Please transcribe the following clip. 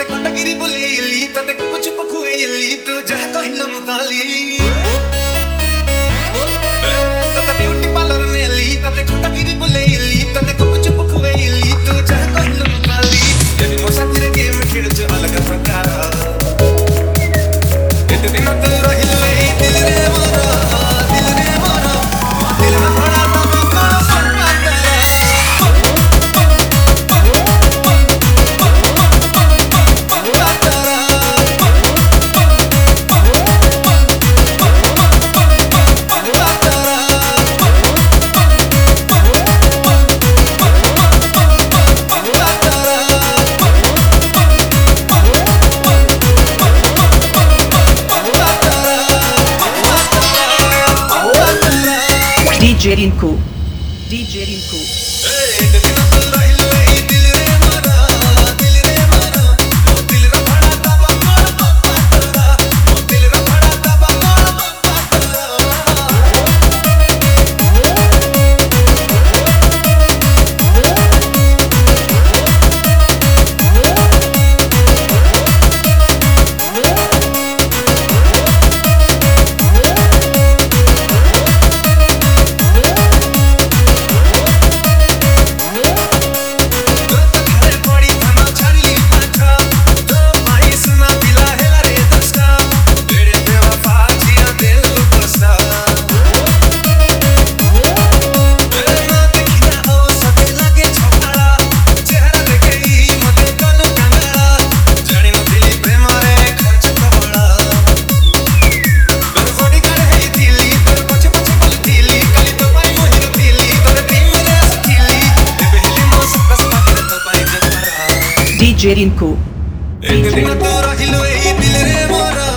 पटगिरी बुलेली तते कुछ पखुएली तू जह कहिन मुताली तते ब्यूटी पार्लर नेली तते पटगिरी बुलेली तते कुछ पखुएली तू जह कहिन मुताली ये मोसा तेरे गेम खेळच अलग प्रकार एते दिन तू रहिले दिल रे मोरा दिल में भरा तब का सन्ना DJ Rinku. DJ Rinku. DJ Rinku. एक दिन तोरा हिलवे दिल रे मोरा